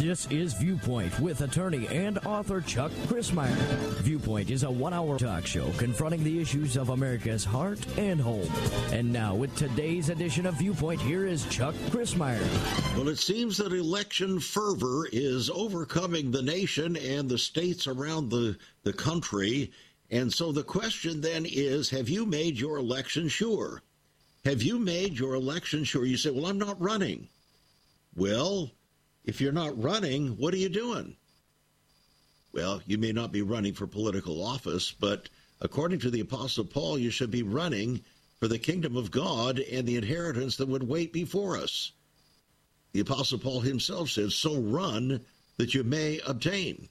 This is Viewpoint with attorney and author Chuck Crismier. Viewpoint is a one-hour talk show confronting the issues of America's heart and home. And now, with today's edition of Viewpoint, here is Chuck Crismier. Well, it seems that election fervor is overcoming the nation and the states around the country. And so the question then is, have you made your election sure? Have you made your election sure? You say, well, I'm not running. Well, if you're not running, what are you doing? Well, you may not be running for political office, but according to the Apostle Paul, you should be running for the kingdom of God and the inheritance that would wait before us. The Apostle Paul himself says, so run that you may obtain.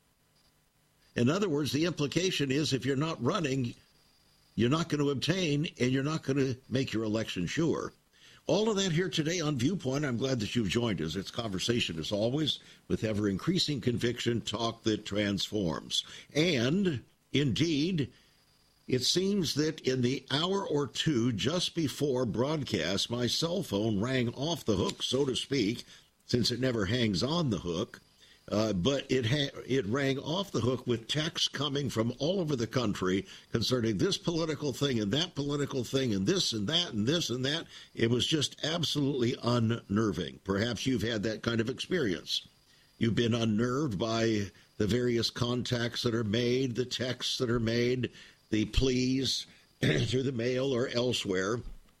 In other words, the implication is if you're not running, you're not going to obtain, and you're not going to make your election sure. All of that here today on Viewpoint. I'm glad that you've joined us. It's conversation, as always, with ever-increasing conviction, talk that transforms. And, indeed, it seems that in the hour or two just before broadcast, my cell phone rang off the hook, so to speak, since it never hangs on the hook. But it rang off the hook with texts coming from all over the country concerning this political thing and that political thing and this and that and this and that. It was just absolutely unnerving. Perhaps you've had that kind of experience. You've been unnerved by the various contacts that are made, the texts that are made, the pleas through the mail or elsewhere.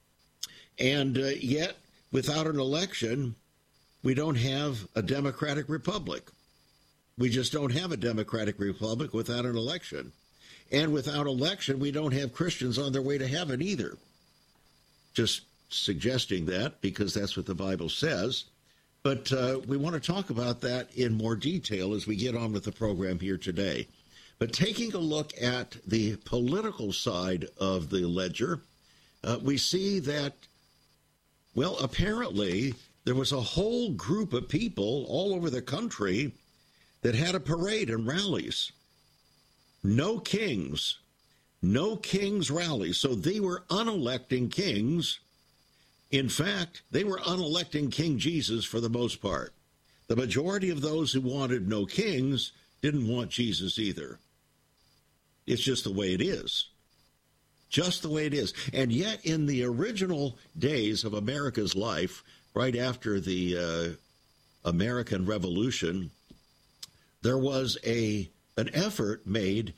And yet, without an election, we don't have a democratic republic. We just don't have a democratic republic without an election. And without election, we don't have Christians on their way to heaven either. Just suggesting that because that's what the Bible says. But we want to talk about that in more detail as we get on with the program here today. But taking a look at the political side of the ledger, we see that, well, apparently there was a whole group of people all over the country that had a parade and rallies. No kings rallies. So they were unelecting kings. In fact, they were unelecting King Jesus for the most part. The majority of those who wanted no kings didn't want Jesus either. It's just the way it is. Just the way it is. And yet in the original days of America's life, right after the American Revolution, there was an effort made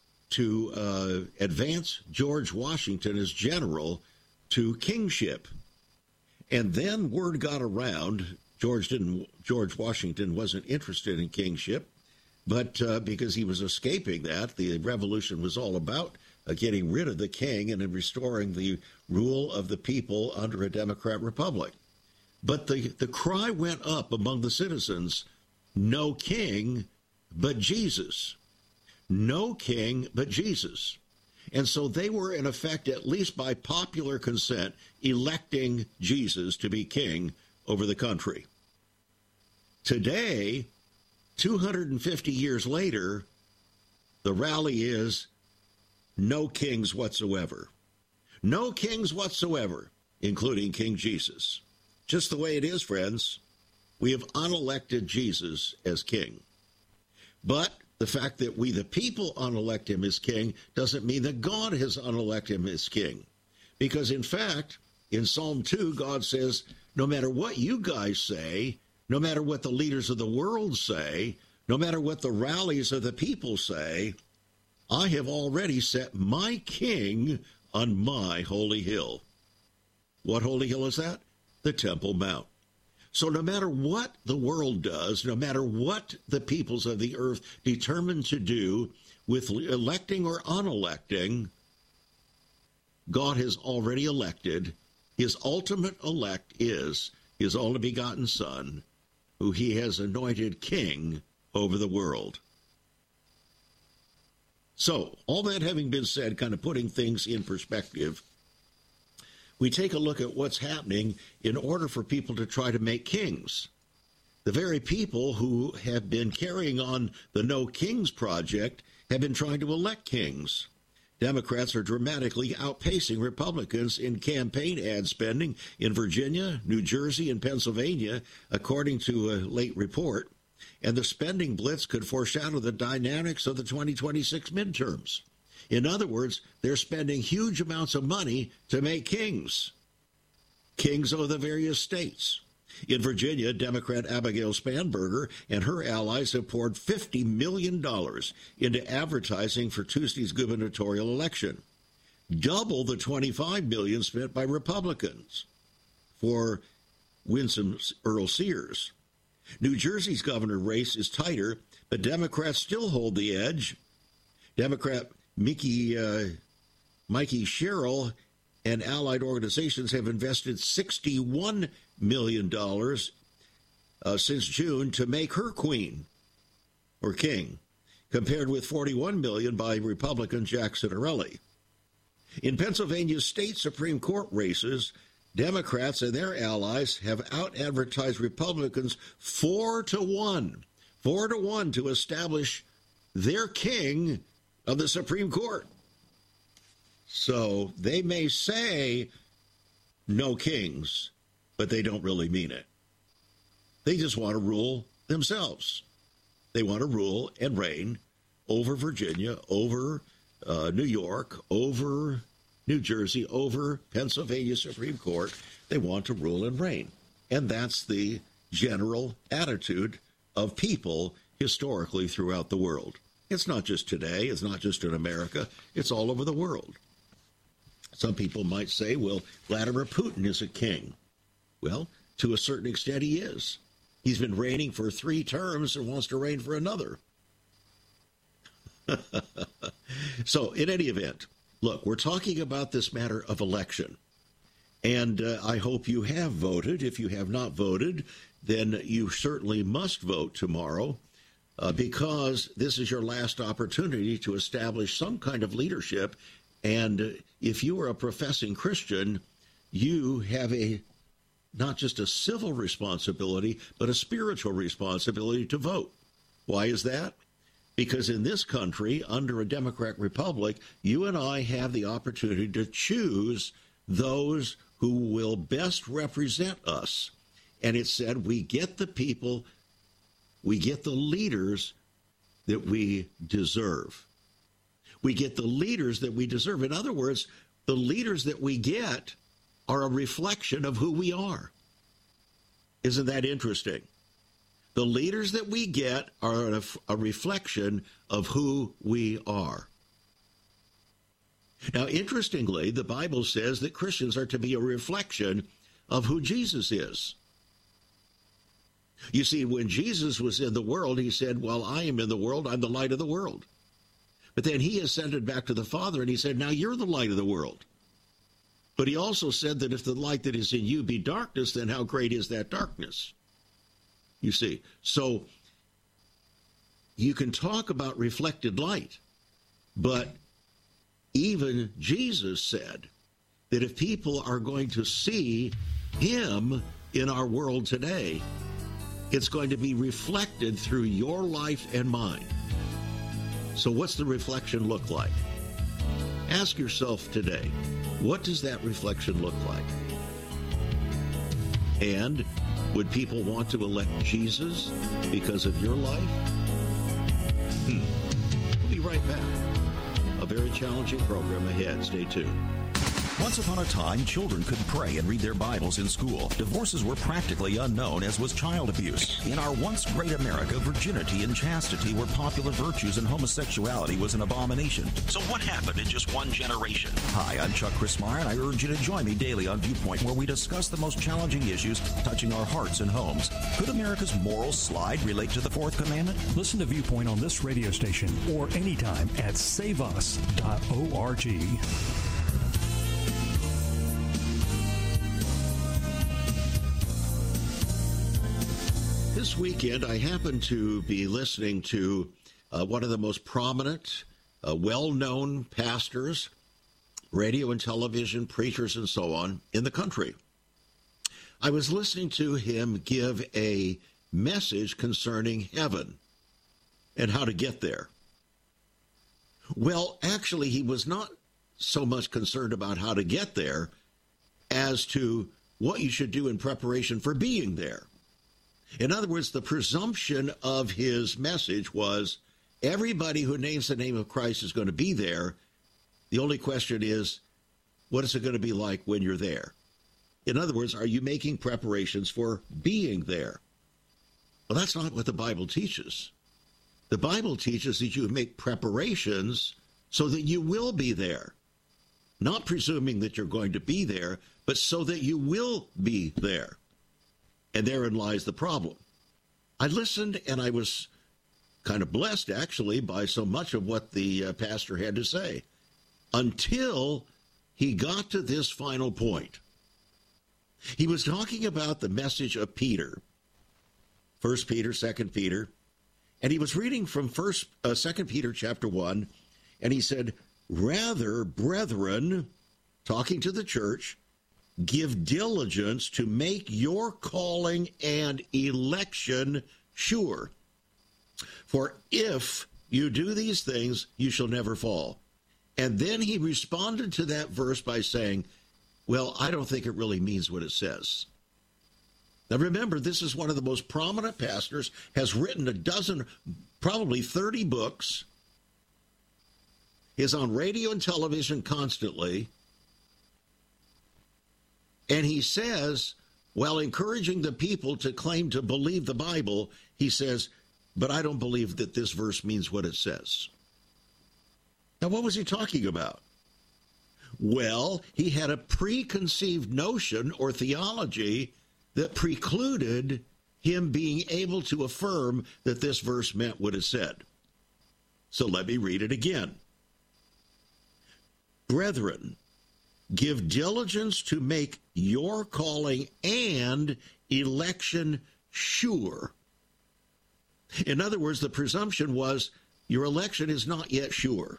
to advance George Washington as general to kingship. And then word got around, George Washington wasn't interested in kingship, but because he was escaping that, the revolution was all about getting rid of the king and restoring the rule of the people under a democrat republic. But the cry went up among the citizens, no king but Jesus. No king but Jesus. And so they were, in effect, at least by popular consent, electing Jesus to be king over the country. Today, 250 years later, the rally is no kings whatsoever. No kings whatsoever, including King Jesus. Just the way it is, friends. We have unelected Jesus as king. But the fact that we, the people, unelect him as king doesn't mean that God has unelected him as king. Because, in fact, in Psalm 2, God says, no matter what you guys say, no matter what the leaders of the world say, no matter what the rallies of the people say, I have already set my king on my holy hill. What holy hill is that? The Temple Mount. So no matter what the world does, no matter what the peoples of the earth determine to do with electing or unelecting, God has already elected. His ultimate elect is his only begotten Son, who he has anointed king over the world. So, all that having been said, kind of putting things in perspective, we take a look at what's happening in order for people to try to make kings. The very people who have been carrying on the No Kings project have been trying to elect kings. Democrats are dramatically outpacing Republicans in campaign ad spending in Virginia, New Jersey, and Pennsylvania, according to a late report. And the spending blitz could foreshadow the dynamics of the 2026 midterms. In other words, they're spending huge amounts of money to make kings of the various states. In Virginia, Democrat Abigail Spanberger and her allies have poured $50 million into advertising for Tuesday's gubernatorial election, double the $25 million spent by Republicans for Winsome Earl Sears. New Jersey's governor race is tighter, but Democrats still hold the edge. Democrat Mikey Sherrill and allied organizations have invested $61 million since June to make her queen or king, compared with $41 million by Republican Jack Ciattarelli. In Pennsylvania's state Supreme Court races, Democrats and their allies have out-advertised Republicans 4-1 to establish their king of the Supreme Court. So they may say no kings, but they don't really mean it. They just want to rule themselves. They want to rule and reign over Virginia, over New York, over New Jersey, over Pennsylvania Supreme Court. They want to rule and reign. And that's the general attitude of people historically throughout the world. It's not just today. It's not just in America. It's all over the world. Some people might say, well, Vladimir Putin is a king. Well, to a certain extent he is. He's been reigning for 3 terms and wants to reign for another. So, in any event, look, we're talking about this matter of election. And I hope you have voted. If you have not voted, then you certainly must vote tomorrow because this is your last opportunity to establish some kind of leadership. And if you are a professing Christian, you have not just a civil responsibility, but a spiritual responsibility to vote. Why is that? Because in this country, under a Democrat republic, you and I have the opportunity to choose those who will best represent us. And it said we get the people, we get the leaders that we deserve. We get the leaders that we deserve. In other words, the leaders that we get are a reflection of who we are. Isn't that interesting? The leaders that we get are a reflection of who we are. Now, interestingly, the Bible says that Christians are to be a reflection of who Jesus is. You see, when Jesus was in the world, he said, well, I am in the world, I'm the light of the world. But then he ascended back to the Father, and he said, now you're the light of the world. But he also said that if the light that is in you be darkness, then how great is that darkness? You see, so you can talk about reflected light, but even Jesus said that if people are going to see him in our world today, it's going to be reflected through your life and mine. So what's the reflection look like? Ask yourself today, what does that reflection look like? And would people want to elect Jesus because of your life? We'll be right back. A very challenging program ahead. Stay tuned. Once upon a time, children could pray and read their Bibles in school. Divorces were practically unknown, as was child abuse. In our once great America, virginity and chastity were popular virtues and homosexuality was an abomination. So what happened in just one generation? Hi, I'm Chuck Christmeyer, and I urge you to join me daily on Viewpoint, where we discuss the most challenging issues touching our hearts and homes. Could America's moral slide relate to the Fourth Commandment? Listen to Viewpoint on this radio station or anytime at saveus.org. This weekend, I happened to be listening to one of the most prominent, well-known pastors, radio and television, preachers, and so on in the country. I was listening to him give a message concerning heaven and how to get there. Well, actually, he was not so much concerned about how to get there as to what you should do in preparation for being there. In other words, the presumption of his message was everybody who names the name of Christ is going to be there. The only question is, what is it going to be like when you're there? In other words, are you making preparations for being there? Well, that's not what the Bible teaches. The Bible teaches that you make preparations so that you will be there. Not presuming that you're going to be there, but so that you will be there. And therein lies the problem. I listened, and I was kind of blessed, actually, by so much of what the pastor had to say, until he got to this final point. He was talking about the message of Peter, 1 Peter, 2 Peter, and he was reading from 2 Peter chapter 1, and he said, "Rather, brethren," talking to the church, "give diligence to make your calling and election sure. For if you do these things, you shall never fall." And then he responded to that verse by saying, well, I don't think it really means what it says. Now remember, this is one of the most prominent pastors, has written a dozen, probably 30 books, is on radio and television constantly, and he says, while encouraging the people to claim to believe the Bible, he says, but I don't believe that this verse means what it says. Now, what was he talking about? Well, he had a preconceived notion or theology that precluded him being able to affirm that this verse meant what it said. So let me read it again. Brethren, give diligence to make your calling and election sure. In other words, the presumption was your election is not yet sure.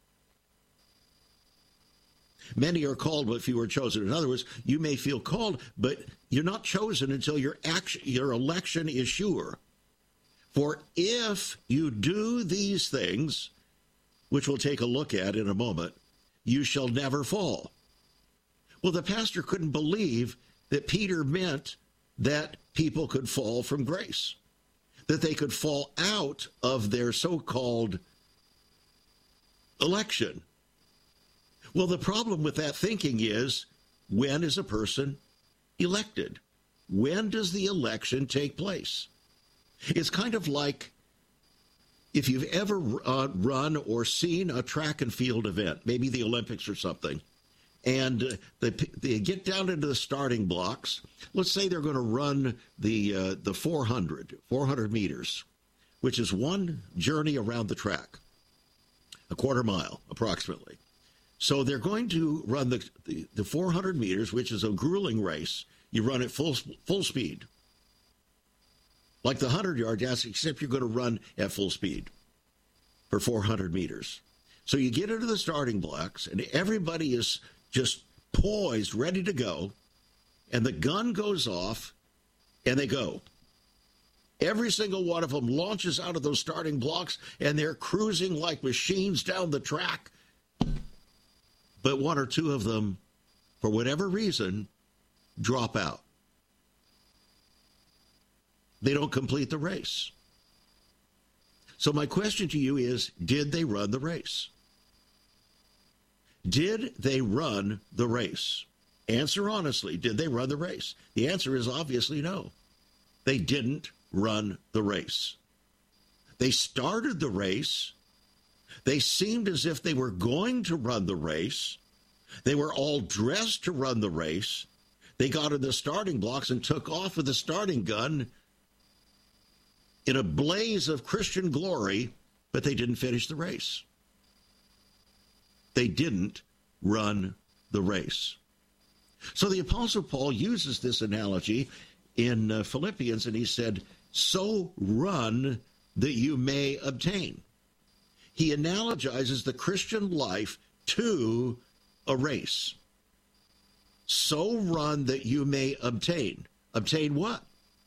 Many are called, but few are chosen. In other words, you may feel called, but you're not chosen until your election is sure. For if you do these things, which we'll take a look at in a moment, you shall never fall. Well, the pastor couldn't believe that Peter meant that people could fall from grace, that they could fall out of their so-called election. Well, the problem with that thinking is, when is a person elected? When does the election take place? It's kind of like if you've ever run or seen a track and field event, maybe the Olympics or something, and they get down into the starting blocks. Let's say they're going to run the 400 meters, which is one journey around the track, a quarter mile approximately. So they're going to run the 400 meters, which is a grueling race. You run at full speed. Like the 100-yard dash, except you're going to run at full speed for 400 meters. So you get into the starting blocks, and everybody is just poised, ready to go, and the gun goes off, and they go. Every single one of them launches out of those starting blocks, and they're cruising like machines down the track. But one or two of them, for whatever reason, drop out. They don't complete the race. So my question to you is, did they run the race? Did they run the race? Answer honestly, did they run the race? The answer is obviously no. They didn't run the race. They started the race. They seemed as if they were going to run the race. They were all dressed to run the race. They got in the starting blocks and took off with the starting gun in a blaze of Christian glory, but they didn't finish the race. They didn't run the race. So the Apostle Paul uses this analogy in Philippians, and he said, so run that you may obtain. He analogizes the Christian life to a race. So run that you may obtain. Obtain what?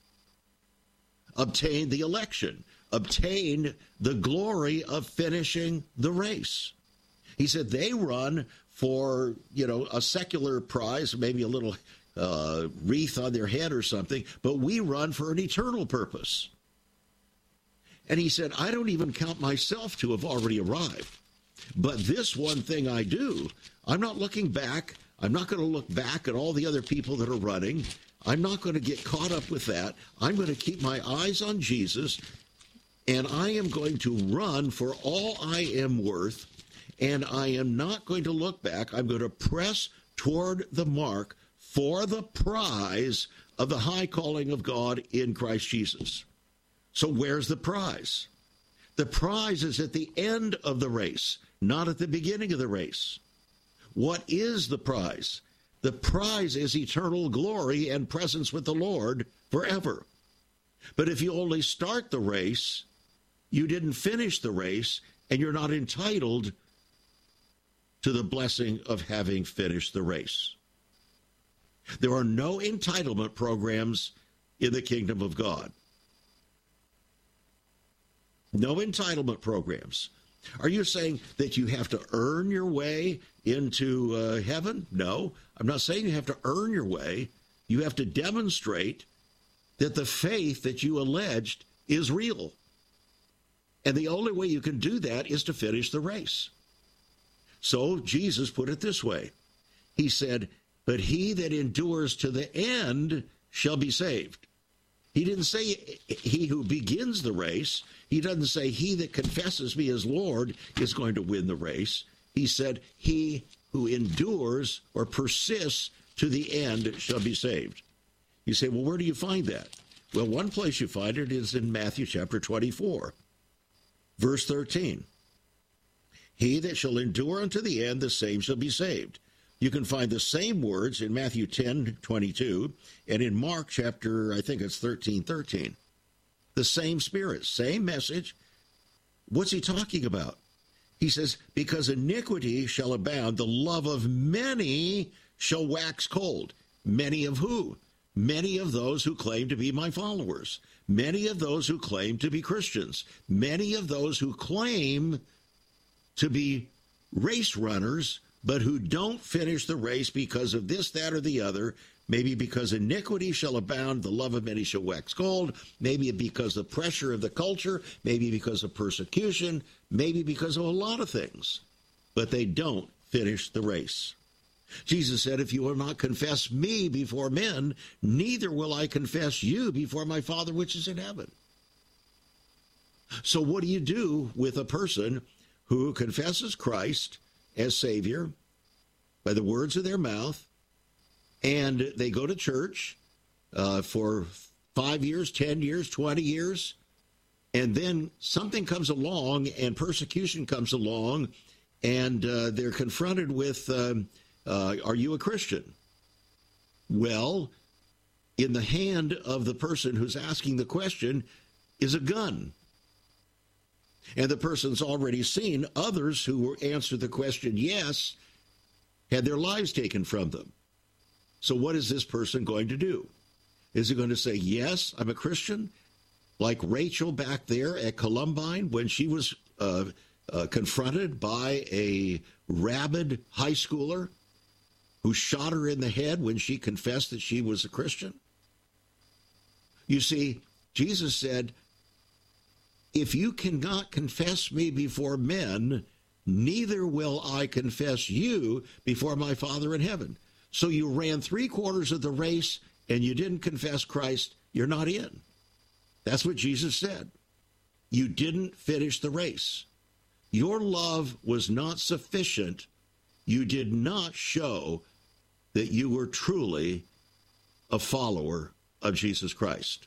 Obtain the election. Obtain the glory of finishing the race. He said they run for, a secular prize, maybe a little wreath on their head or something, but we run for an eternal purpose. And he said, I don't even count myself to have already arrived. But this one thing I do, I'm not looking back. I'm not going to look back at all the other people that are running. I'm not going to get caught up with that. I'm going to keep my eyes on Jesus, and I am going to run for all I am worth, and I am not going to look back. I'm going to press toward the mark for the prize of the high calling of God in Christ Jesus. So where's the prize? The prize is at the end of the race, not at the beginning of the race. What is the prize? The prize is eternal glory and presence with the Lord forever. But if you only start the race, you didn't finish the race, and you're not entitled to the blessing of having finished the race. There are no entitlement programs in the kingdom of God. No entitlement programs. Are you saying that you have to earn your way into heaven? No, I'm not saying you have to earn your way. You have to demonstrate that the faith that you alleged is real. And the only way you can do that is to finish the race. So Jesus put it this way. He said, but he that endures to the end shall be saved. He didn't say he who begins the race. He doesn't say he that confesses me as Lord is going to win the race. He said he who endures or persists to the end shall be saved. You say, well, where do you find that? Well, one place you find it is in Matthew chapter 24, verse 13. He that shall endure unto the end, the same shall be saved. You can find the same words in Matthew 10:22 and in Mark chapter, I think it's 13:13. The same Spirit, same message. What's he talking about? He says, because iniquity shall abound, the love of many shall wax cold. Many of who? Many of those who claim to be my followers. Many of those who claim to be Christians. Many of those who claim to be race runners, but who don't finish the race because of this, that, or the other. Maybe because iniquity shall abound, the love of many shall wax cold. Maybe because of the pressure of the culture. Maybe because of persecution. Maybe because of a lot of things. But they don't finish the race. Jesus said, if you will not confess me before men, neither will I confess you before my Father which is in heaven. So what do you do with a person who confesses Christ as Savior by the words of their mouth, and they go to church for 5 years, 10 years, 20 years, and then something comes along and persecution comes along, and they're confronted with, are you a Christian? Well, in the hand of the person who's asking the question is a gun. And the person's already seen others who answered the question yes, had their lives taken from them. So what is this person going to do? Is he going to say, yes, I'm a Christian, like Rachel back there at Columbine when she was confronted by a rabid high schooler who shot her in the head when she confessed that she was a Christian? You see, Jesus said, if you cannot confess me before men, neither will I confess you before my Father in heaven. So you ran 3/4 of the race and you didn't confess Christ, you're not in. That's what Jesus said. You didn't finish the race. Your love was not sufficient. You did not show that you were truly a follower of Jesus Christ.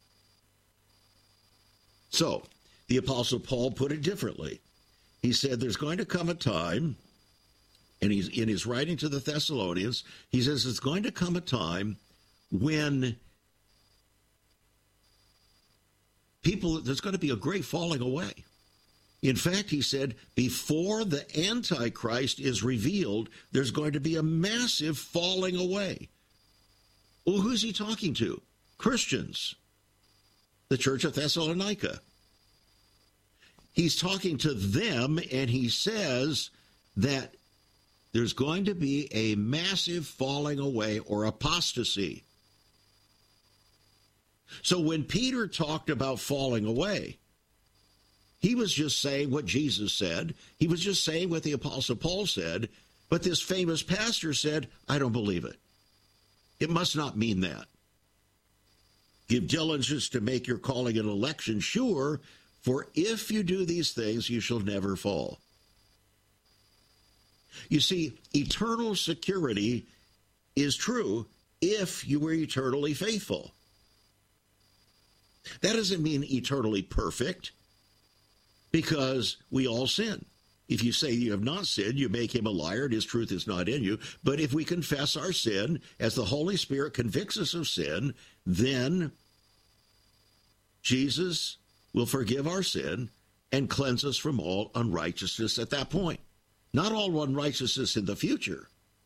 So, the Apostle Paul put it differently. He said there's going to come a time, and he's in his writing to the Thessalonians, he says it's going to come a time when there's going to be a great falling away. In fact, he said, before the Antichrist is revealed, there's going to be a massive falling away. Well, who's he talking to? Christians. The church of Thessalonica. He's talking to them, and he says that there's going to be a massive falling away or apostasy. So when Peter talked about falling away, he was just saying what Jesus said. He was just saying what the Apostle Paul said. But this famous pastor said, I don't believe it. It must not mean that. Give diligence to make your calling and election sure, for if you do these things, you shall never fall. You see, eternal security is true if you were eternally faithful. That doesn't mean eternally perfect, because we all sin. If you say you have not sinned, you make him a liar, and his truth is not in you. But if we confess our sin, as the Holy Spirit convicts us of sin, then Jesus will forgive our sin and cleanse us from all unrighteousness at that point. Not all unrighteousness in the future.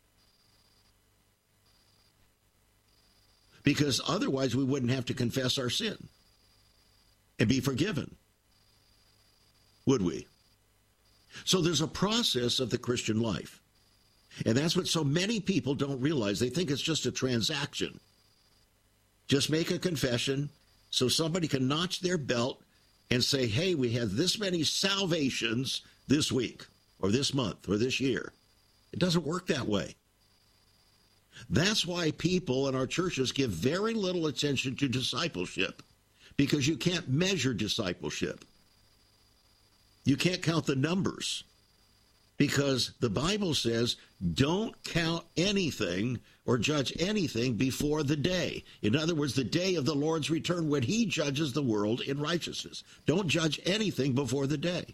Because otherwise we wouldn't have to confess our sin and be forgiven, would we? So there's a process of the Christian life. And that's what so many people don't realize. They think it's just a transaction. Just make a confession so somebody can notch their belt and say, hey, we had this many salvations this week or this month or this year. It doesn't work that way. That's why people in our churches give very little attention to discipleship, because you can't measure discipleship. You can't count the numbers, because the Bible says don't count anything or judge anything before the day. In other words, the day of the Lord's return, when he judges the world in righteousness. Don't judge anything before the day.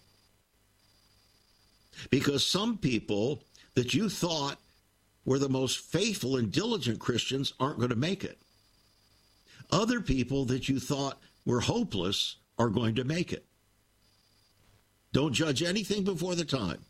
Because some people that you thought were the most faithful and diligent Christians aren't going to make it. Other people that you thought were hopeless are going to make it. Don't judge anything before the time.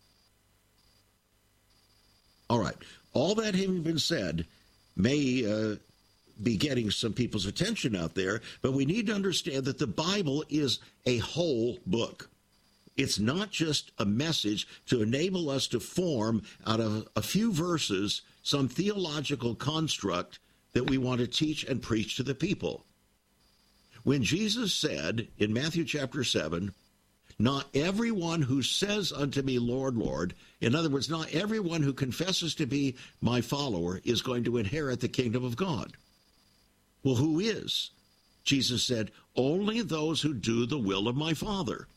All right. All that having been said may be getting some people's attention out there, but we need to understand that the Bible is a whole book. It's not just a message to enable us to form out of a few verses some theological construct that we want to teach and preach to the people. When Jesus said in Matthew chapter 7, not everyone who says unto me, Lord, Lord, in other words, not everyone who confesses to be my follower is going to inherit the kingdom of God. Well, who is? Jesus said, only those who do the will of my Father.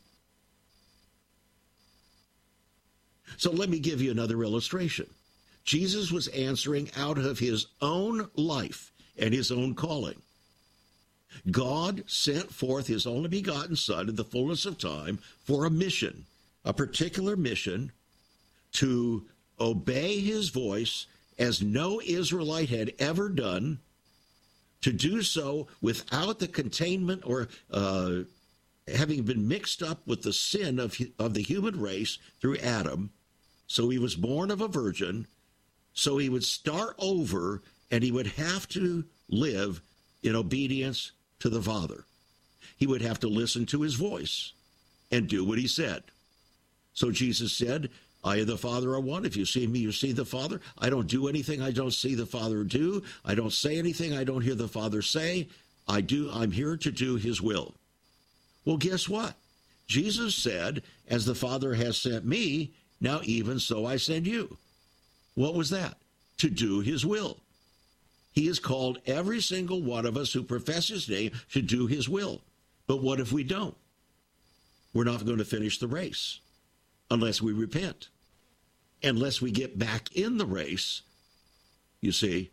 So let me give you another illustration. Jesus was answering out of his own life and his own calling. God sent forth his only begotten Son in the fullness of time for a mission, a particular mission, to obey his voice as no Israelite had ever done, to do so without the containment or having been mixed up with the sin of the human race through Adam. So he was born of a virgin, so he would start over, and he would have to live in obedience to the Father. He would have to listen to his voice and do what he said. So Jesus said, I and the Father are one. If you see me, you see the Father. I don't do anything I don't see the Father do. I don't say anything I don't hear the Father say. I'm here to do his will. Well, guess what? Jesus said, as the Father has sent me, now even so I send you. What was that? To do his will. He has called every single one of us who profess his name to do his will. But what if we don't? We're not going to finish the race unless we repent, unless we get back in the race, you see.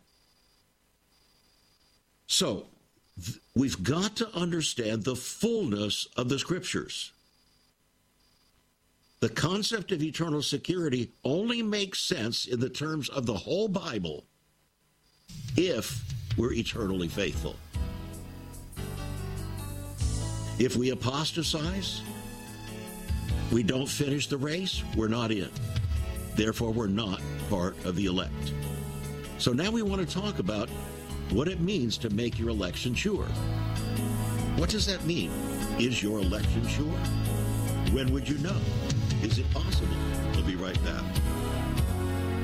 So we've got to understand the fullness of the Scriptures. The concept of eternal security only makes sense in the terms of the whole Bible if we're eternally faithful. If we apostatize, we don't finish the race, we're not in. Therefore, we're not part of the elect. So now we want to talk about what it means to make your election sure. What does that mean? Is your election sure? When would you know? Is it possible? We'll be right back.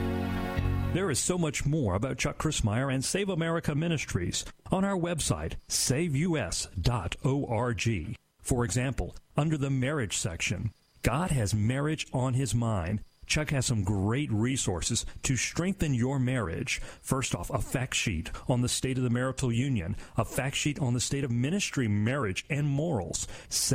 There is so much more about Chuck Crismier and Save America Ministries on our website, saveus.org. For example, under the marriage section, God has marriage on his mind. Chuck has some great resources to strengthen your marriage. First off, a fact sheet on the state of the marital union, a fact sheet on the state of ministry, marriage, and morals.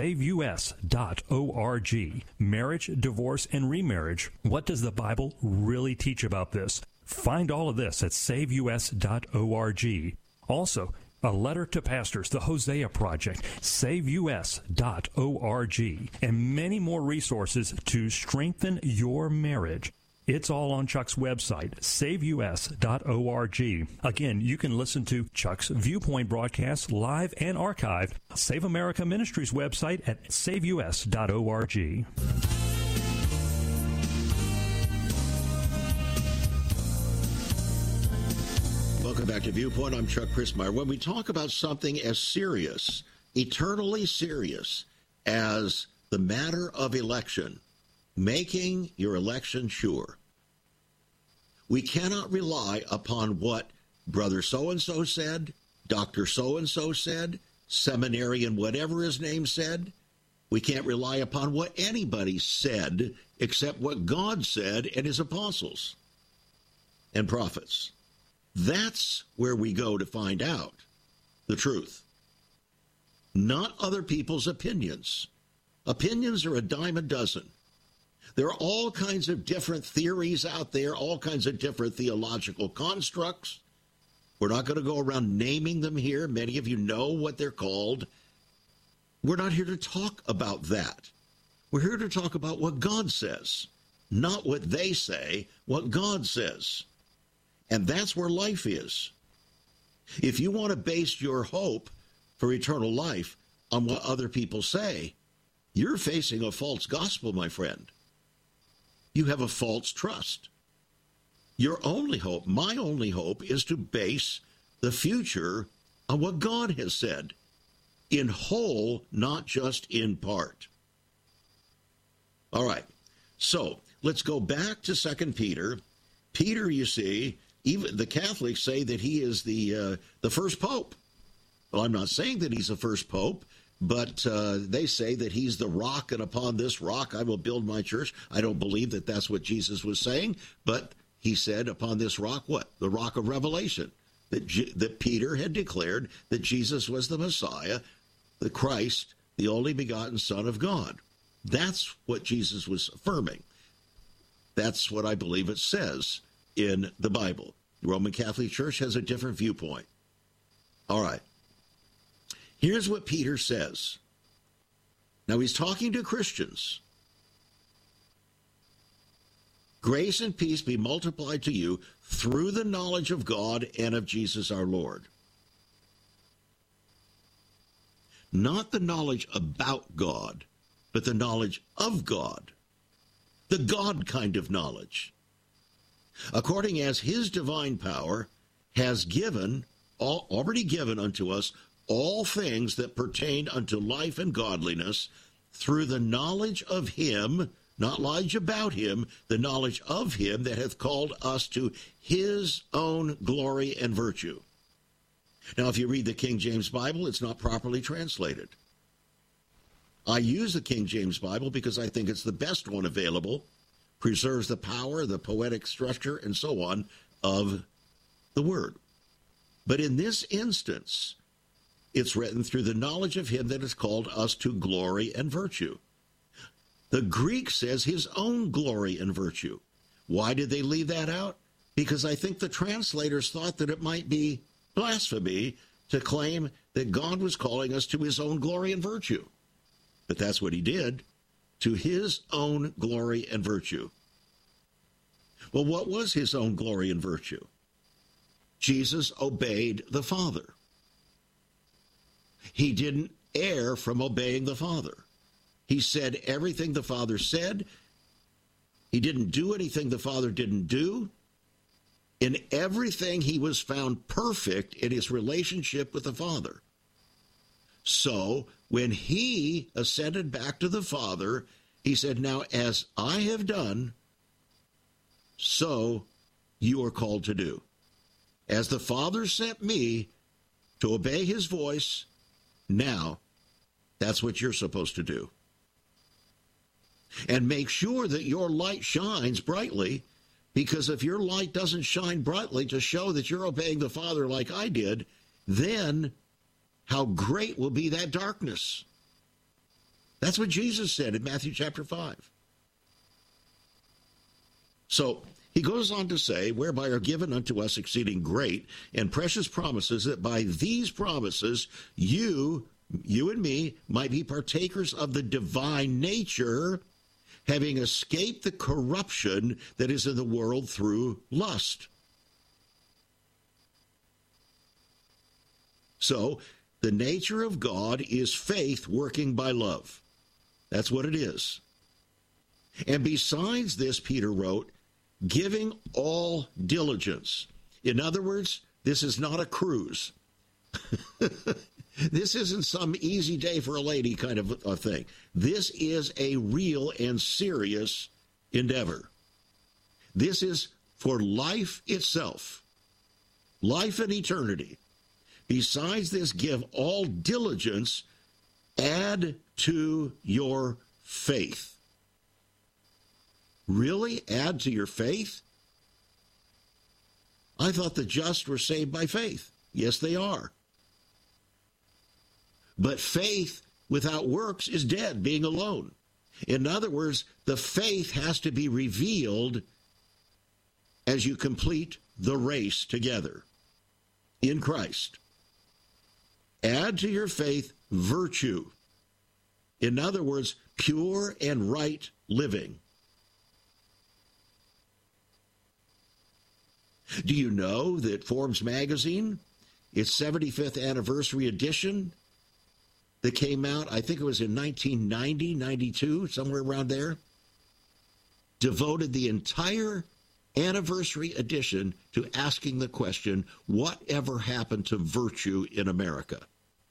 SaveUS.org. Marriage, divorce, and remarriage. What does the Bible really teach about this? Find all of this at SaveUS.org. Also, a letter to pastors, the Hosea Project, SaveUS.org, and many more resources to strengthen your marriage. It's all on Chuck's website, SaveUS.org. Again, you can listen to Chuck's Viewpoint broadcasts live and archived. Save America Ministries website at SaveUS.org. Welcome back to Viewpoint. I'm Chuck Crismier. When we talk about something as serious, eternally serious, as the matter of election, making your election sure, we cannot rely upon what Brother so-and-so said, Dr. so-and-so said, seminarian whatever his name said. We can't rely upon what anybody said except what God said and his apostles and prophets. That's where we go to find out the truth, not other people's opinions. Opinions are a dime a dozen. There are all kinds of different theories out there, all kinds of different theological constructs. We're not going to go around naming them here. Many of you know what they're called. We're not here to talk about that. We're here to talk about what God says, not what they say, what God says. And that's where life is. If you want to base your hope for eternal life on what other people say, you're facing a false gospel, my friend. You have a false trust. Your only hope, my only hope, is to base the future on what God has said, in whole, not just in part. All right, so let's go back to 2 Peter. Peter, you see, even the Catholics say that he is the first pope. Well, I'm not saying that he's the first pope, but they say that he's the rock, and upon this rock I will build my church. I don't believe that that's what Jesus was saying, but he said upon this rock, what? The rock of Revelation, that Peter had declared that Jesus was the Messiah, the Christ, the only begotten Son of God. That's what Jesus was affirming. That's what I believe it says in the Bible. The Roman Catholic Church has a different viewpoint. All right. Here's what Peter says. Now, he's talking to Christians. Grace and peace be multiplied to you through the knowledge of God and of Jesus our Lord. Not the knowledge about God, but the knowledge of God. The God kind of knowledge. According as his divine power has already given unto us all things that pertain unto life and godliness, through the knowledge of him, not knowledge about him, the knowledge of him that hath called us to his own glory and virtue. Now, if you read the King James Bible, it's not properly translated. I use the King James Bible because I think it's the best one available, preserves the power, the poetic structure, and so on of the word. But in this instance, it's written through the knowledge of him that has called us to glory and virtue. The Greek says his own glory and virtue. Why did they leave that out? Because I think the translators thought that it might be blasphemy to claim that God was calling us to his own glory and virtue. But that's what he did, to his own glory and virtue. Well, what was his own glory and virtue? Jesus obeyed the Father. He didn't err from obeying the Father. He said everything the Father said. He didn't do anything the Father didn't do. In everything, he was found perfect in his relationship with the Father. So when he ascended back to the Father, he said, now as I have done, so you are called to do. As the Father sent me to obey his voice, now that's what you're supposed to do. And make sure that your light shines brightly, because if your light doesn't shine brightly to show that you're obeying the Father like I did, then how great will be that darkness. That's what Jesus said in Matthew chapter 5. So he goes on to say, whereby are given unto us exceeding great and precious promises, that by these promises you and me might be partakers of the divine nature, having escaped the corruption that is in the world through lust. So, the nature of God is faith working by love. That's what it is. And besides this, Peter wrote, giving all diligence. In other words, this is not a cruise. This isn't some easy day for a lady kind of a thing. This is a real and serious endeavor. This is for life itself, life and eternity. Besides this, give all diligence, add to your faith. Really? Add to your faith? I thought the just were saved by faith. Yes, they are. But faith without works is dead, being alone. In other words, the faith has to be revealed as you complete the race together in Christ. Add to your faith virtue. In other words, pure and right living. Do you know that Forbes magazine, its 75th anniversary edition, that came out, I think it was in 1990, 92, somewhere around there, devoted the entire anniversary edition to asking the question, whatever happened to virtue in America?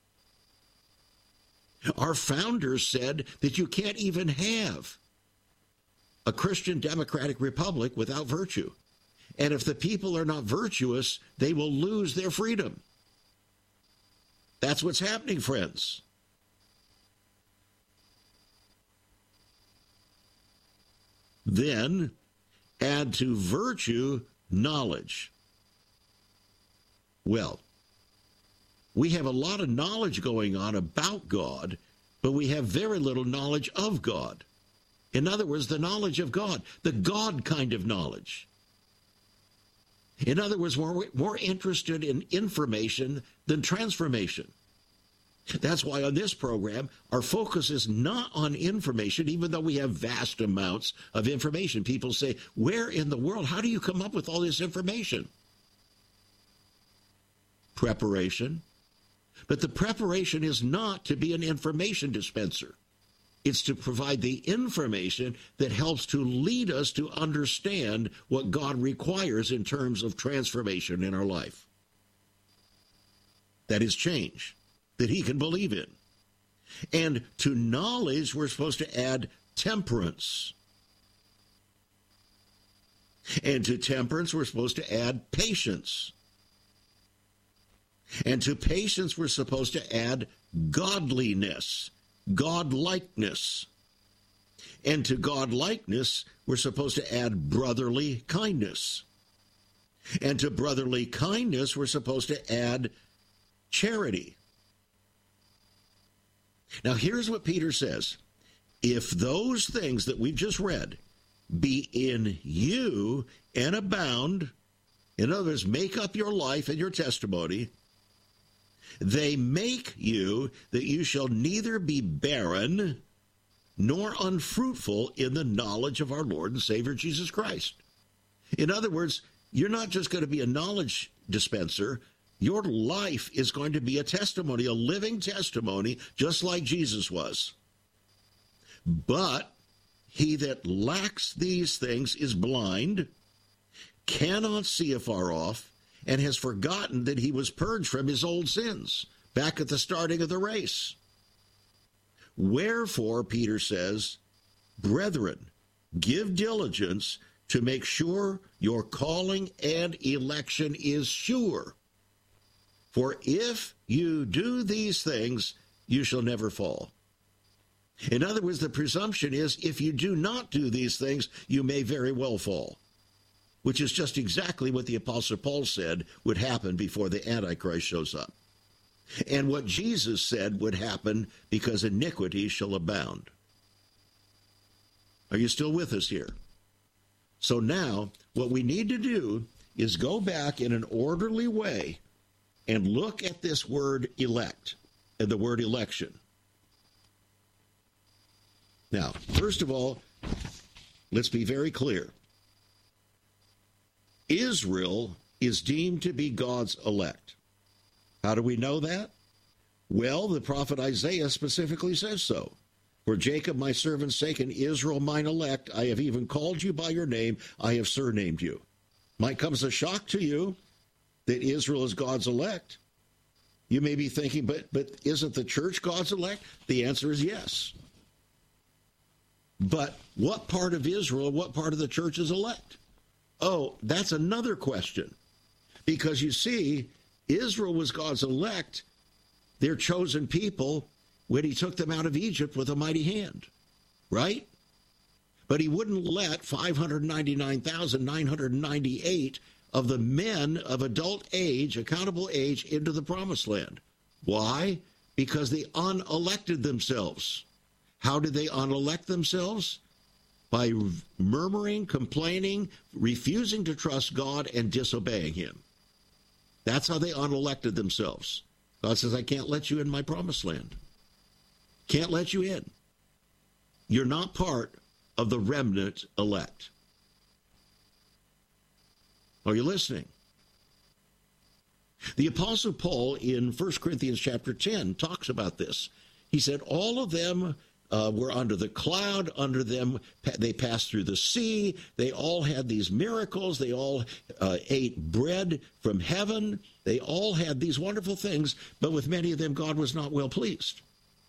Our founders said that you can't even have a Christian democratic republic without virtue. And if the people are not virtuous, they will lose their freedom. That's what's happening, friends. Then add to virtue knowledge. Well, we have a lot of knowledge going on about God, but we have very little knowledge of God. In other words, the knowledge of God, the God kind of knowledge. In other words, we're more interested in information than transformation. That's why on this program, our focus is not on information, even though we have vast amounts of information. People say, where in the world, how do you come up with all this information? Preparation. But the preparation is not to be an information dispenser. It's to provide the information that helps to lead us to understand what God requires in terms of transformation in our life. That is change that he can believe in. And to knowledge, we're supposed to add temperance. And to temperance, we're supposed to add patience. And to patience, we're supposed to add godliness, godlikeness. And to godlikeness, we're supposed to add brotherly kindness. And to brotherly kindness, we're supposed to add charity. Now, here's what Peter says. If those things that we've just read be in you and abound, in other words, make up your life and your testimony, they make you that you shall neither be barren nor unfruitful in the knowledge of our Lord and Savior Jesus Christ. In other words, you're not just going to be a knowledge dispenser. Your life is going to be a testimony, a living testimony, just like Jesus was. But he that lacks these things is blind, cannot see afar off, and has forgotten that he was purged from his old sins back at the starting of the race. Wherefore, Peter says, brethren, give diligence to make sure your calling and election is sure. For if you do these things, you shall never fall. In other words, the presumption is if you do not do these things, you may very well fall, which is just exactly what the Apostle Paul said would happen before the Antichrist shows up, and what Jesus said would happen because iniquity shall abound. Are you still with us here? So now, what we need to do is go back in an orderly way and look at this word elect and the word election. Now, first of all, let's be very clear. Israel is deemed to be God's elect. How do we know that? Well, the prophet Isaiah specifically says so. For Jacob my servant's sake and Israel mine elect, I have even called you by your name, I have surnamed you. Might come as a shock to you that Israel is God's elect. You may be thinking, but isn't the church God's elect? The answer is yes. But what part of Israel, what part of the church is elect? Oh, that's another question. Because you see, Israel was God's elect, their chosen people, when he took them out of Egypt with a mighty hand, right? But he wouldn't let 599,998 of the men of adult age, accountable age, into the promised land. Why? Because they unelected themselves. How did they unelect themselves? By murmuring, complaining, refusing to trust God, and disobeying him. That's how they unelected themselves. God says, I can't let you in my promised land. Can't let you in. You're not part of the remnant elect. Are you listening? The Apostle Paul in 1 Corinthians chapter 10 talks about this. He said all of them were under the cloud, under them they passed through the sea, they all had these miracles, they all ate bread from heaven, they all had these wonderful things, but with many of them God was not well pleased.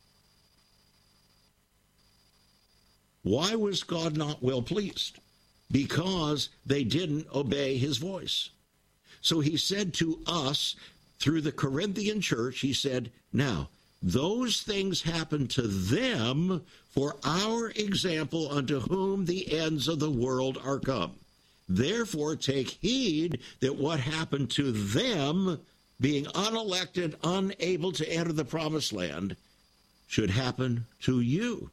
Why was God not well pleased? Because they didn't obey his voice. So he said to us, through the Corinthian church, he said, now, those things happened to them for our example, unto whom the ends of the world are come. Therefore, take heed that what happened to them, being unelected, unable to enter the promised land, should happen to you.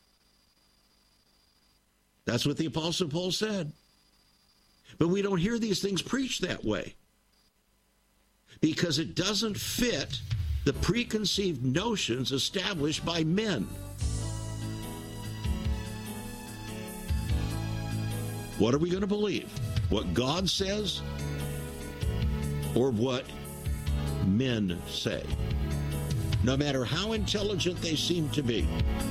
That's what the Apostle Paul said. But we don't hear these things preached that way because it doesn't fit the preconceived notions established by men. What are we going to believe? What God says or what men say? No matter how intelligent they seem to be.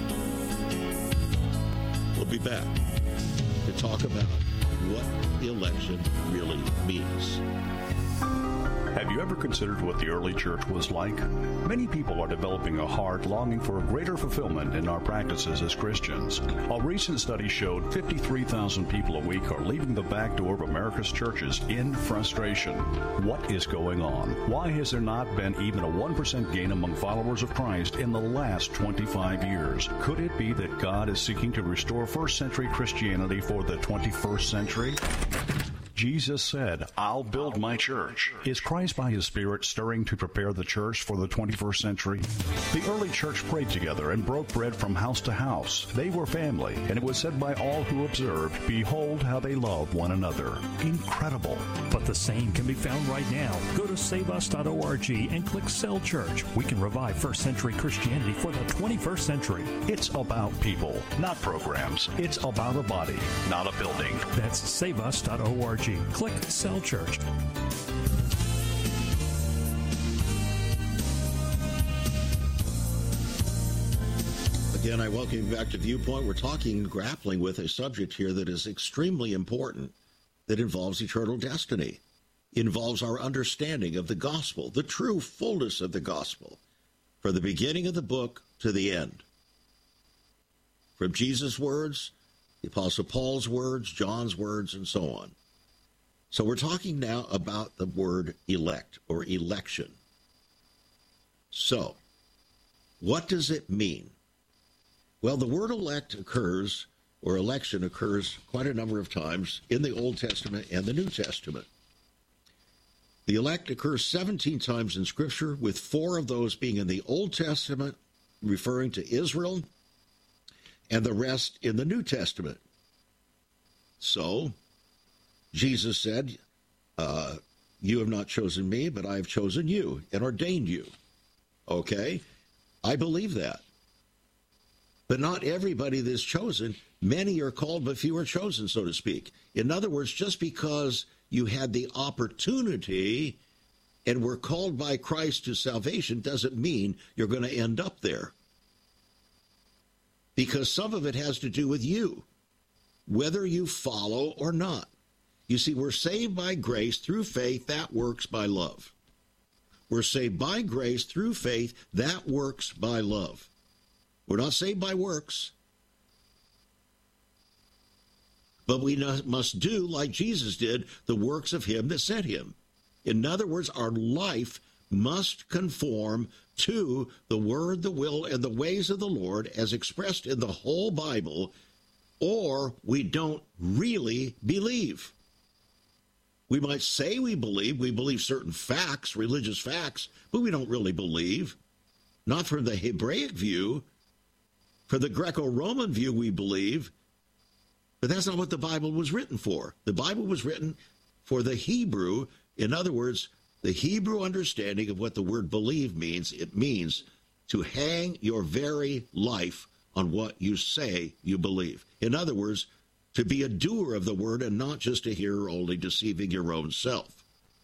We'll be back to talk about what the election really means. Have you ever considered what the early church was like? Many people are developing a heart longing for a greater fulfillment in our practices as Christians. A recent study showed 53,000 people a week are leaving the back door of America's churches in frustration. What is going on? Why has there not been even a 1% gain among followers of Christ in the last 25 years? Could it be that God is seeking to restore first century Christianity for the 21st century? Jesus said, I'll build my church. Is Christ by his Spirit stirring to prepare the church for the 21st century? The early church prayed together and broke bread from house to house. They were family, and it was said by all who observed, behold how they love one another. Incredible. But the same can be found right now. Go to saveus.org and click Cell Church. We can revive first century Christianity for the 21st century. It's about people, not programs. It's about a body, not a building. That's saveus.org. Click Cell Church. Again, I welcome you back to Viewpoint. We're grappling with a subject here that is extremely important, that involves eternal destiny, involves our understanding of the gospel, the true fullness of the gospel, from the beginning of the book to the end. From Jesus' words The Apostle Paul's words, John's words, and so on. So we're talking now about the word elect or election. So, what does it mean? Well, the word elect occurs, or election occurs, quite a number of times in the Old Testament and the New Testament. The elect occurs 17 times in Scripture, with 4 of those being in the Old Testament, referring to Israel, and the rest in the New Testament. So, Jesus said, you have not chosen me, but I have chosen you and ordained you. Okay, I believe that. But not everybody that is chosen. Many are called, but few are chosen, so to speak. In other words, just because you had the opportunity and were called by Christ to salvation doesn't mean you're going to end up there. Because some of it has to do with you, whether you follow or not. You see, we're saved by grace through faith. That works by love. We're saved by grace through faith. That works by love. We're not saved by works. But we must do, like Jesus did, the works of him that sent him. In other words, our life must conform to the word, the will, and the ways of the Lord as expressed in the whole Bible, or we don't really believe. We might say we believe certain facts, religious facts, but we don't really believe. Not from the Hebraic view. For the Greco-Roman view, we believe. But that's not what the Bible was written for. The Bible was written for the Hebrew. In other words, the Hebrew understanding of what the word believe means. It means to hang your very life on what you say you believe. In other words, to be a doer of the word and not just a hearer only, deceiving your own self.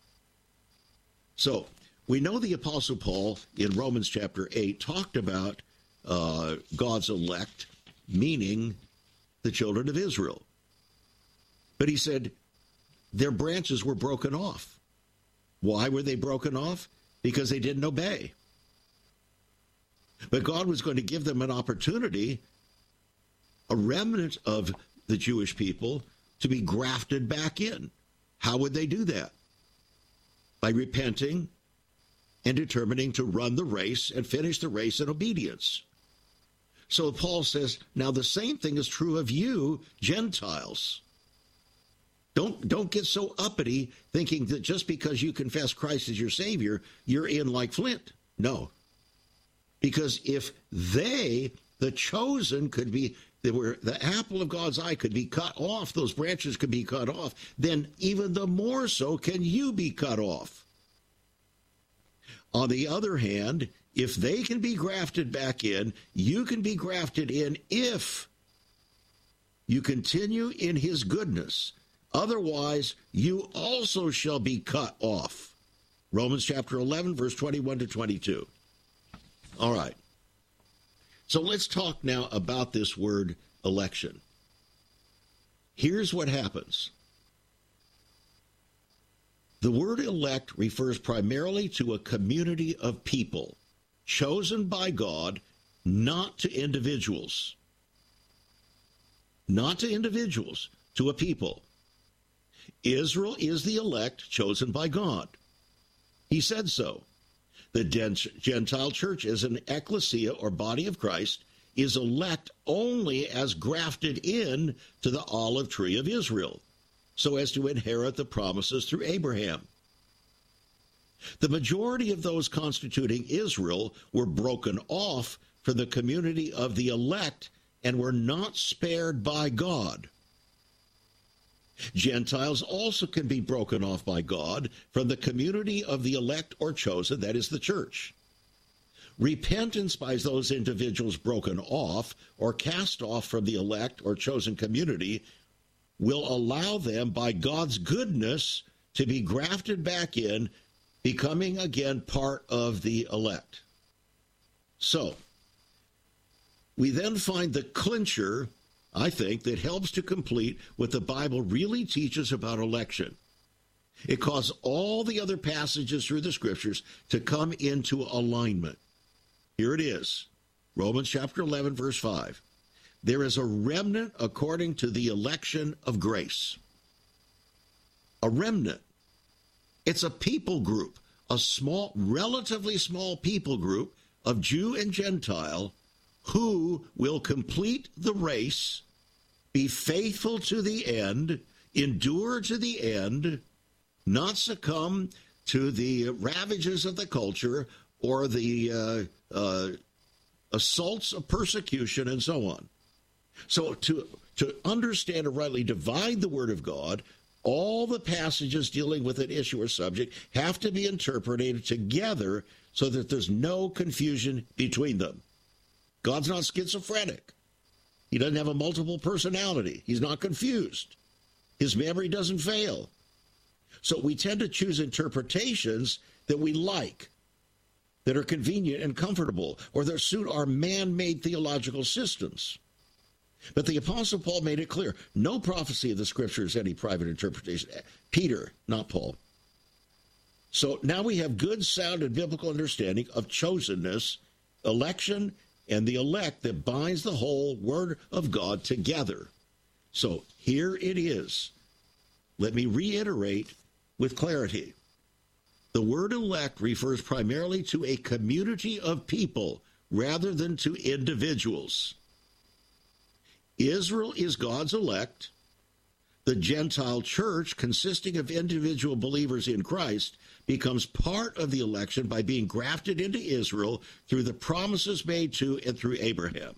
So, we know the Apostle Paul in Romans chapter 8 talked about God's elect, meaning the children of Israel. But he said their branches were broken off. Why were they broken off? Because they didn't obey. But God was going to give them an opportunity, a remnant of the Jewish people, to be grafted back in. How would they do that? By repenting and determining to run the race and finish the race in obedience. So Paul says, now the same thing is true of you, Gentiles. Don't get so uppity thinking that just because you confess Christ as your Savior, you're in like flint. No. Because if they, the chosen, could be, they were the apple of God's eye, could be cut off, those branches could be cut off, then even the more so can you be cut off. On the other hand, if they can be grafted back in, you can be grafted in if you continue in his goodness. Otherwise, you also shall be cut off. Romans chapter 11, verse 21 to 22. All right. So let's talk now about this word election. Here's what happens. The word elect refers primarily to a community of people chosen by God, not to individuals. Not to individuals, to a people. Israel is the elect chosen by God. He said so. The Gentile church as an ecclesia or body of Christ is elect only as grafted in to the olive tree of Israel, so as to inherit the promises through Abraham. The majority of those constituting Israel were broken off from the community of the elect and were not spared by God. Gentiles also can be broken off by God from the community of the elect or chosen, that is the church. Repentance by those individuals broken off or cast off from the elect or chosen community will allow them by God's goodness to be grafted back in, becoming again part of the elect. So, we then find the clincher, I think, that helps to complete what the Bible really teaches about election. It caused all the other passages through the Scriptures to come into alignment. Here it is, Romans chapter 11, verse 5. There is a remnant according to the election of grace. A remnant. It's a people group, a small, relatively small people group of Jew and Gentile who will complete the race, be faithful to the end, endure to the end, not succumb to the ravages of the culture or the assaults of persecution and so on. So to understand and rightly divide the Word of God, all the passages dealing with an issue or subject have to be interpreted together so that there's no confusion between them. God's not schizophrenic. He doesn't have a multiple personality. He's not confused. His memory doesn't fail. So we tend to choose interpretations that we like, that are convenient and comfortable, or that suit our man-made theological systems. But the Apostle Paul made it clear, no prophecy of the Scripture is any private interpretation. Peter, not Paul. So now we have good, sound, and biblical understanding of chosenness, election, and the elect that binds the whole Word of God together. So here it is. Let me reiterate with clarity. The word elect refers primarily to a community of people rather than to individuals. Israel is God's elect. The Gentile church, consisting of individual believers in Christ, becomes part of the election by being grafted into Israel through the promises made to and through Abraham.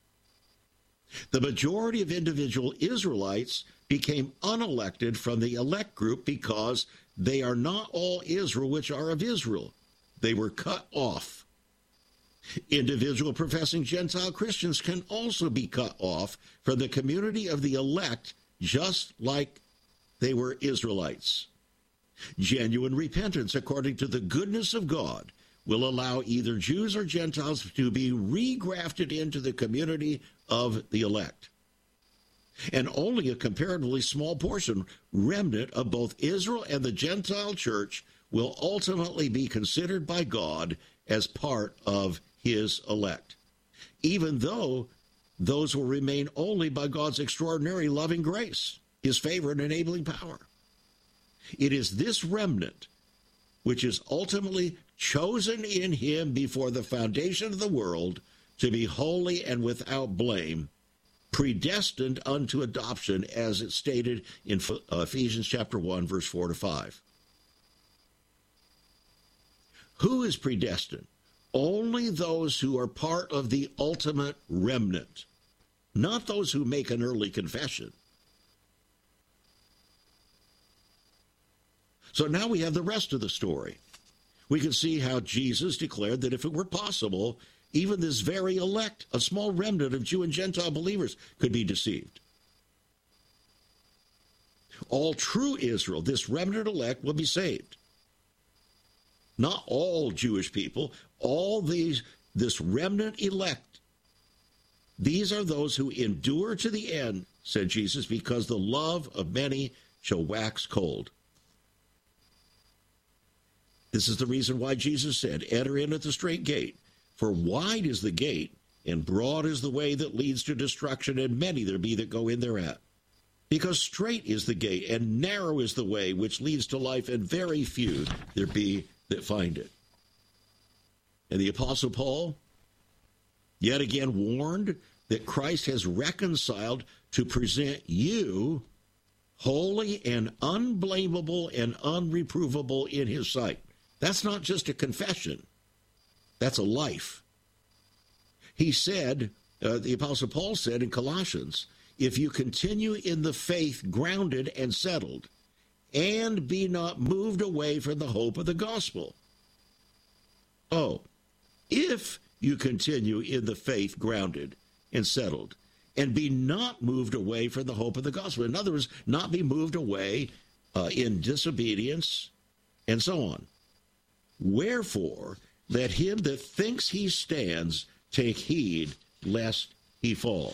The majority of individual Israelites became unelected from the elect group because they are not all Israel which are of Israel. They were cut off. Individual professing Gentile Christians can also be cut off from the community of the elect, just like they were Israelites. Genuine repentance, according to the goodness of God, will allow either Jews or Gentiles to be regrafted into the community of the elect. And only a comparatively small portion, remnant of both Israel and the Gentile church, will ultimately be considered by God as part of his elect, even though those will remain only by God's extraordinary loving grace, his favor and enabling power. It is this remnant which is ultimately chosen in him before the foundation of the world to be holy and without blame, predestined unto adoption, as it's stated in Ephesians chapter 1, verse 4 to 5. Who is predestined? Only those who are part of the ultimate remnant, not those who make an early confession. So now we have the rest of the story. We can see how Jesus declared that if it were possible, even this very elect, a small remnant of Jew and Gentile believers, could be deceived. All true Israel, this remnant elect, will be saved. Not all Jewish people, all this remnant elect. These are those who endure to the end, said Jesus, because the love of many shall wax cold. This is the reason why Jesus said, enter in at the straight gate, for wide is the gate, and broad is the way that leads to destruction, and many there be that go in thereat. Because straight is the gate, and narrow is the way which leads to life, and very few there be that find it. And the Apostle Paul, yet again warned that Christ has reconciled to present you holy and unblameable and unreprovable in his sight. That's not just a confession. That's a life. He said, the Apostle Paul said in Colossians, if you continue in the faith grounded and settled, and be not moved away from the hope of the gospel. Oh, if you continue in the faith grounded and settled, and be not moved away from the hope of the gospel. In other words, not be moved away in disobedience and so on. Wherefore, let him that thinks he stands take heed lest he fall.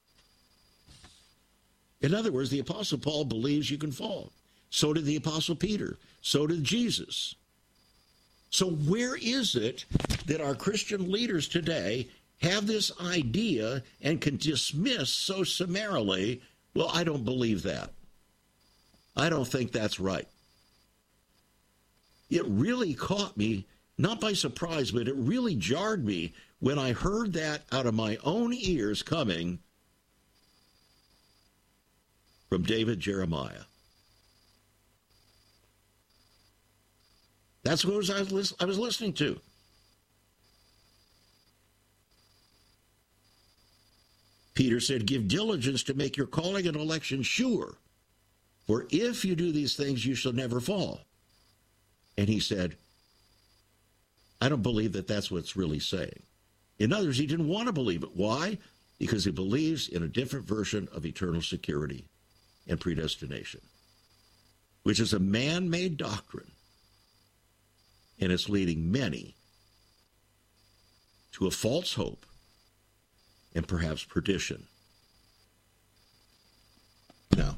In other words, the Apostle Paul believes you can fall. So did the Apostle Peter. So did Jesus. So where is it that our Christian leaders today have this idea and can dismiss so summarily, well, I don't believe that. I don't think that's right. It really caught me, not by surprise, but it really jarred me when I heard that out of my own ears coming from David Jeremiah. That's what I was listening to. Peter said, give diligence to make your calling and election sure. For if you do these things, you shall never fall. And he said, I don't believe that that's what it's really saying. In other words, he didn't want to believe it. Why? Because he believes in a different version of eternal security and predestination, which is a man-made doctrine. And it's leading many to a false hope and perhaps perdition. Now,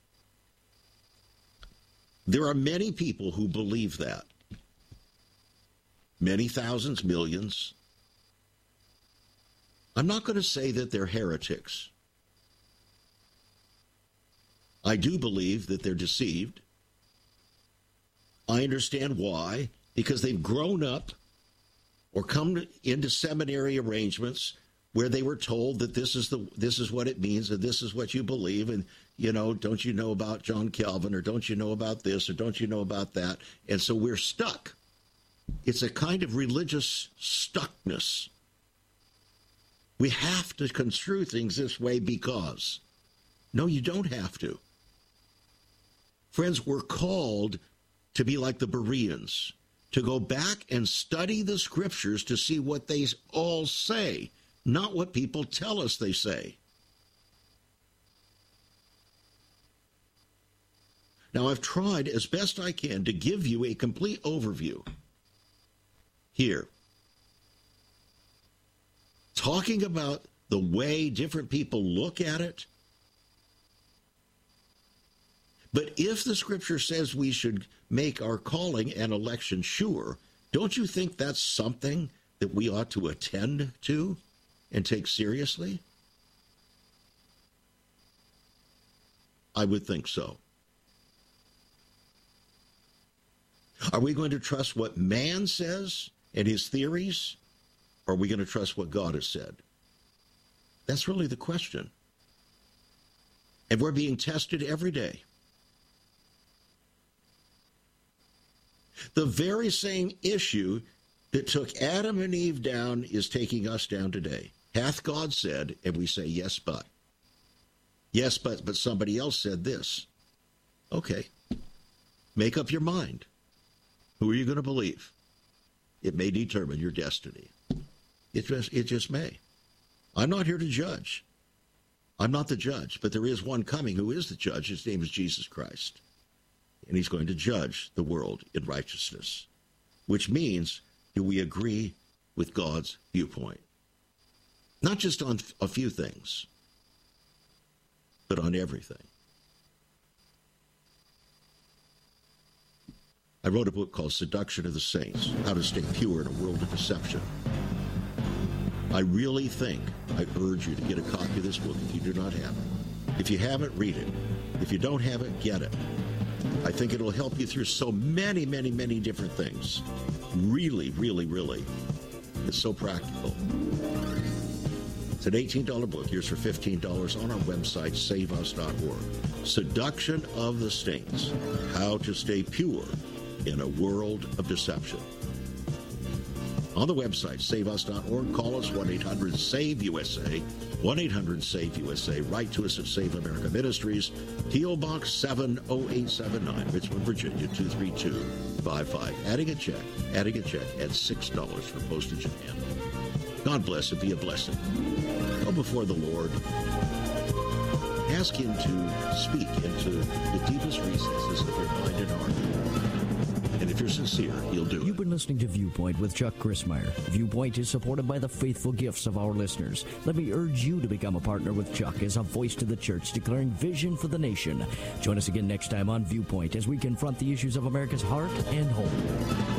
there are many people who believe that. Many thousands, millions. I'm not going to say that they're heretics. I do believe that they're deceived. I understand why. Because they've grown up or come into seminary arrangements where they were told that this is what it means and this is what you believe, and don't you know about John Calvin, or don't you know about this, or don't you know about that? And so we're stuck. It's a kind of religious stuckness. We have to construe things this way because. No, you don't have to. Friends, we're called to be like the Bereans, to go back and study the scriptures to see what they all say, not what people tell us they say. Now, I've tried as best I can to give you a complete overview here, talking about the way different people look at it. But if the scripture says we should make our calling and election sure, don't you think that's something that we ought to attend to and take seriously? I would think so. Are we going to trust what man says and his theories, or are we going to trust what God has said? That's really the question. And we're being tested every day. The very same issue that took Adam and Eve down is taking us down today. Hath God said, and we say, yes, but. Yes, but somebody else said this. Okay. Make up your mind. Who are you going to believe? It may determine your destiny. It just may. I'm not here to judge. I'm not the judge, but there is one coming who is the judge. His name is Jesus Christ. And he's going to judge the world in righteousness, which means, do we agree with God's viewpoint? Not just on a few things, but on everything. I wrote a book called Seduction of the Saints, How to Stay Pure in a World of Deception. I really think I urge you to get a copy of this book if you do not have it. If you haven't, read it. If you don't have it, get it. I think it'll help you through so many, many, many different things. Really, really, really. It's so practical. It's an $18 book. Yours for $15 on our website, saveus.org. Seduction of the Saints, How to Stay Pure in a World of Deception. On the website, saveus.org. Call us 1-800-SAVE-USA, 1-800-SAVE-USA. Write to us at Save America Ministries, P.O. Box 70879, Richmond, Virginia, 23255. Adding a check at $6 for postage and handling. God bless and be a blessing. Go before the Lord. Ask him to speak into the deepest recesses of your mind and heart. And if you're sincere, he'll do it. You've been listening to Viewpoint with Chuck Crismier. Viewpoint is supported by the faithful gifts of our listeners. Let me urge you to become a partner with Chuck as a voice to the church, declaring vision for the nation. Join us again next time on Viewpoint as we confront the issues of America's heart and home.